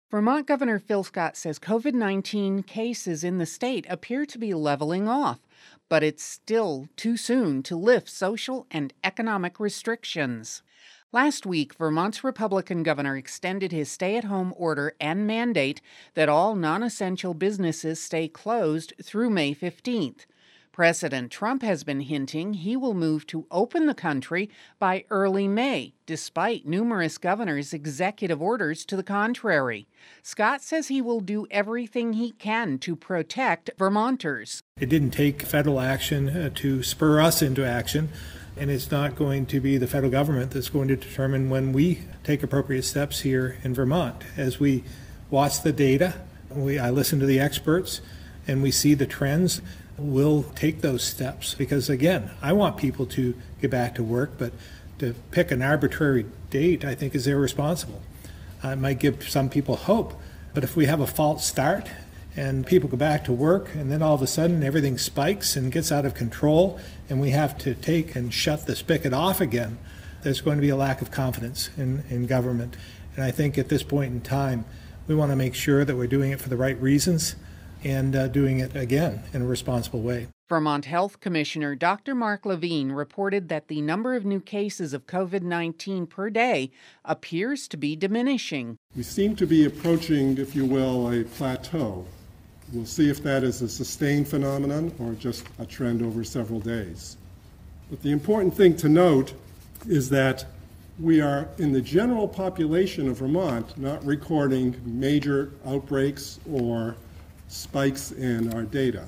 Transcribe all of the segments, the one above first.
Vermont Governor Phil Scott says COVID-19 cases in the state appear to be leveling off, but it's still too soon to lift social and economic restrictions. Last week, Vermont's Republican governor extended his stay-at-home order and mandate that all non-essential businesses stay closed through May 15th. President Trump has been hinting he will move to open the country by early May, despite numerous governors' executive orders to the contrary. Scott says he will do everything he can to protect Vermonters. It didn't take federal action to spur us into action, and it's not going to be the federal government that's going to determine when we take appropriate steps here in Vermont. As we watch the data, I listen to the experts, and we see the trends. We'll take those steps because, again, I want people to get back to work, but to pick an arbitrary date, I think, is irresponsible. It might give some people hope, but if we have a false start and people go back to work and then all of a sudden everything spikes and gets out of control and we have to take and shut the spigot off again, there's going to be a lack of confidence in government. And I think at this point in time, we want to make sure that we're doing it for the right reasons and doing it, again, in a responsible way. Vermont Health Commissioner Dr. Mark Levine reported that the number of new cases of COVID-19 per day appears to be diminishing. We seem to be approaching, if you will, a plateau. We'll see if that is a sustained phenomenon or just a trend over several days. But the important thing to note is that we are, in the general population of Vermont, not recording major outbreaks or spikes in our data.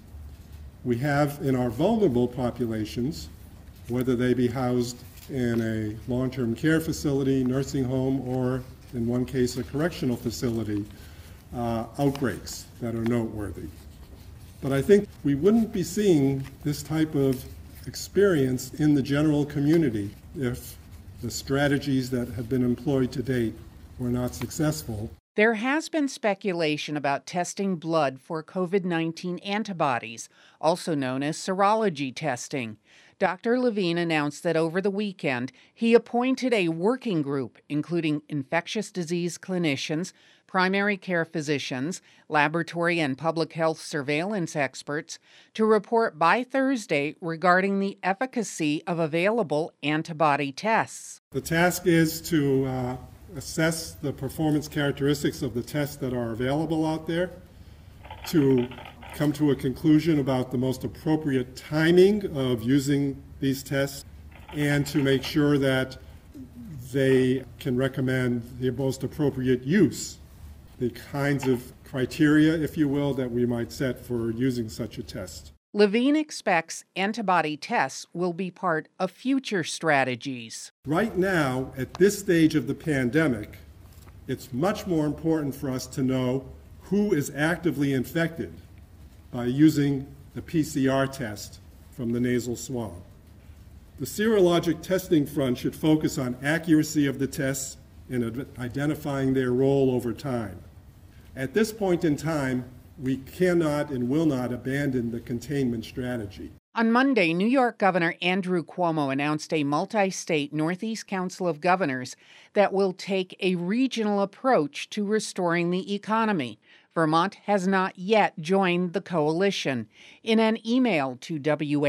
We have in our vulnerable populations, whether they be housed in a long-term care facility, nursing home, or in one case a correctional facility, outbreaks that are noteworthy. But I think we wouldn't be seeing this type of experience in the general community if the strategies that have been employed to date were not successful. There has been speculation about testing blood for COVID-19 antibodies, also known as serology testing. Dr. Levine announced that over the weekend, he appointed a working group, including infectious disease clinicians, primary care physicians, laboratory and public health surveillance experts, to report by Thursday regarding the efficacy of available antibody tests. The task is to assess the performance characteristics of the tests that are available out there, to come to a conclusion about the most appropriate timing of using these tests, and to make sure that they can recommend the most appropriate use, the kinds of criteria, if you will, that we might set for using such a test. Levine expects antibody tests will be part of future strategies. Right now, at this stage of the pandemic, it's much more important for us to know who is actively infected by using the PCR test from the nasal swab. The serologic testing front should focus on accuracy of the tests and identifying their role over time. At this point in time, we cannot and will not abandon the containment strategy. On Monday, New York Governor Andrew Cuomo announced a multi-state Northeast Council of Governors that will take a regional approach to restoring the economy. Vermont has not yet joined the coalition. In an email to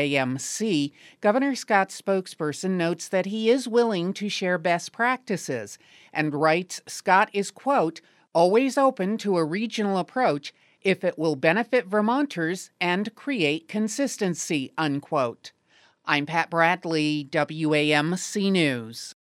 WAMC, Governor Scott's spokesperson notes that he is willing to share best practices and writes Scott is, quote, always open to a regional approach if it will benefit Vermonters and create consistency, unquote. I'm Pat Bradley, WAMC News.